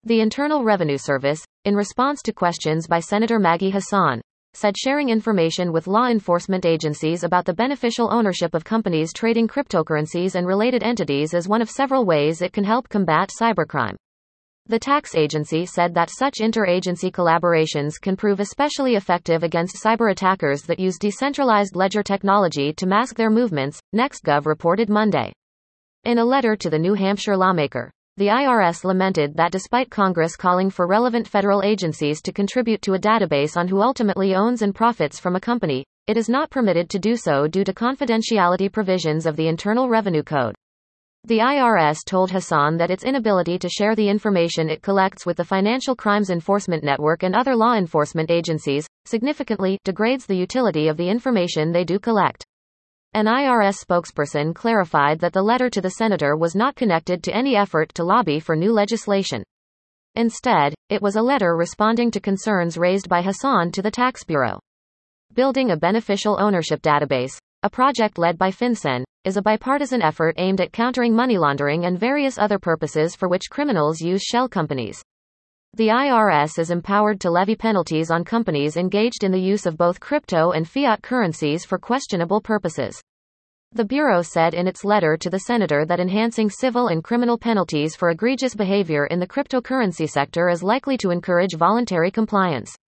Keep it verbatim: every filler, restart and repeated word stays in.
The Internal Revenue Service, in response to questions by Senator Maggie Hassan, said sharing information with law enforcement agencies about the beneficial ownership of companies trading cryptocurrencies and related entities is one of several ways it can help combat cybercrime. The tax agency said that such interagency collaborations can prove especially effective against cyber attackers that use decentralized ledger technology to mask their movements, NextGov reported Monday. In a letter to the New Hampshire lawmaker, the I R S lamented that despite Congress calling for relevant federal agencies to contribute to a database on who ultimately owns and profits from a company, it is not permitted to do so due to confidentiality provisions of the Internal Revenue Code. The I R S told Hassan that its inability to share the information it collects with the Financial Crimes Enforcement Network and other law enforcement agencies significantly degrades the utility of the information they do collect. An I R S spokesperson clarified that the letter to the senator was not connected to any effort to lobby for new legislation. Instead, it was a letter responding to concerns raised by Hassan to the Tax Bureau. Building a beneficial ownership database, a project led by FinCEN, is a bipartisan effort aimed at countering money laundering and various other purposes for which criminals use shell companies. The I R S is empowered to levy penalties on companies engaged in the use of both crypto and fiat currencies for questionable purposes. The Bureau said in its letter to the senator that enhancing civil and criminal penalties for egregious behavior in the cryptocurrency sector is likely to encourage voluntary compliance.